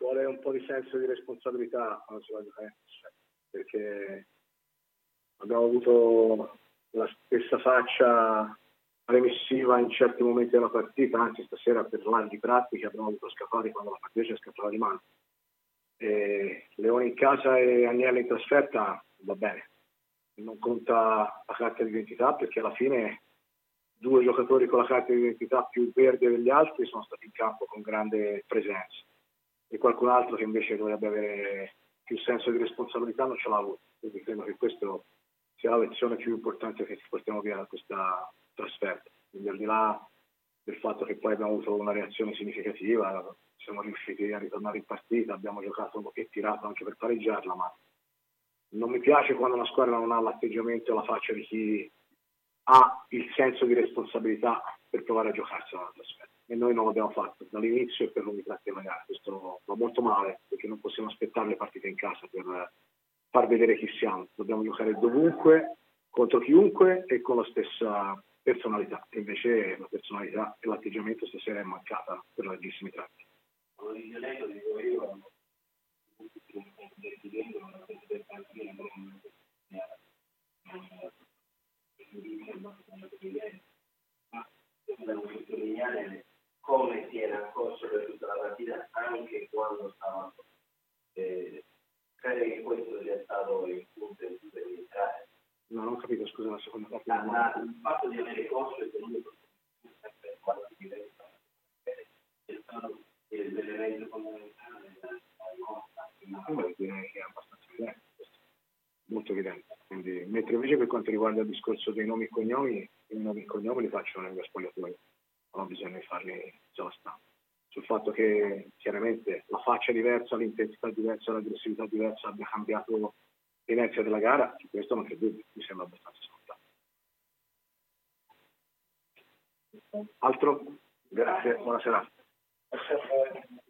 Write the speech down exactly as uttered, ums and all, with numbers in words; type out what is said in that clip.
vuole un po' di senso di responsabilità quando si va a giocare, perché abbiamo avuto la stessa faccia remissiva in certi momenti della partita, anzi stasera per larghi tratti che abbiamo avuto scappati quando la partita ci scappava di mano. E Leone in casa e Agnelli in trasferta va bene, non conta la carta di identità, perché alla fine due giocatori con la carta di identità più verde degli altri sono stati in campo con grande presenza e qualcun altro che invece dovrebbe avere più senso di responsabilità non ce l'ha avuto, quindi credo che questo sia la lezione più importante che ci portiamo via da questa trasferta. Quindi al di là del fatto che poi abbiamo avuto una reazione significativa, siamo riusciti a ritornare in partita, abbiamo giocato e tirato anche per pareggiarla, ma non mi piace quando una squadra non ha l'atteggiamento e la faccia di chi ha il senso di responsabilità per provare a giocarsela la trasferta. E noi non l'abbiamo fatto dall'inizio e per lunghi tratti della gara. Questo va molto male, perché non possiamo aspettare le partite in casa per far vedere chi siamo. Dobbiamo giocare dovunque, contro chiunque e con la stessa personalità. E invece la personalità e l'atteggiamento stasera è mancata per larghissimi tratti. Devo sottolineare come si era accorso per tutta la partita, anche quando stava. Eh, credo che questo sia stato il punto in cui per entrare. No, non ho capito, scusa, la seconda parte. Ah, ma il fatto di avere corso e tenuto sempre quasi diverso è stato l'elemento fondamentale della nostra. Ma direi che è abbastanza evidente, molto evidente. Quindi, mentre invece per quanto riguarda il discorso dei nomi e cognomi, i nomi e cognomi li faccio nella spogliatoio, non ho bisogno di farli sulla stampa. Sul fatto che chiaramente la faccia diversa, l'intensità diversa, l'aggressività diversa abbia cambiato l'inizio della gara, su questo non c'è dubbio, mi sembra abbastanza scontato. Altro? Grazie, buona serata.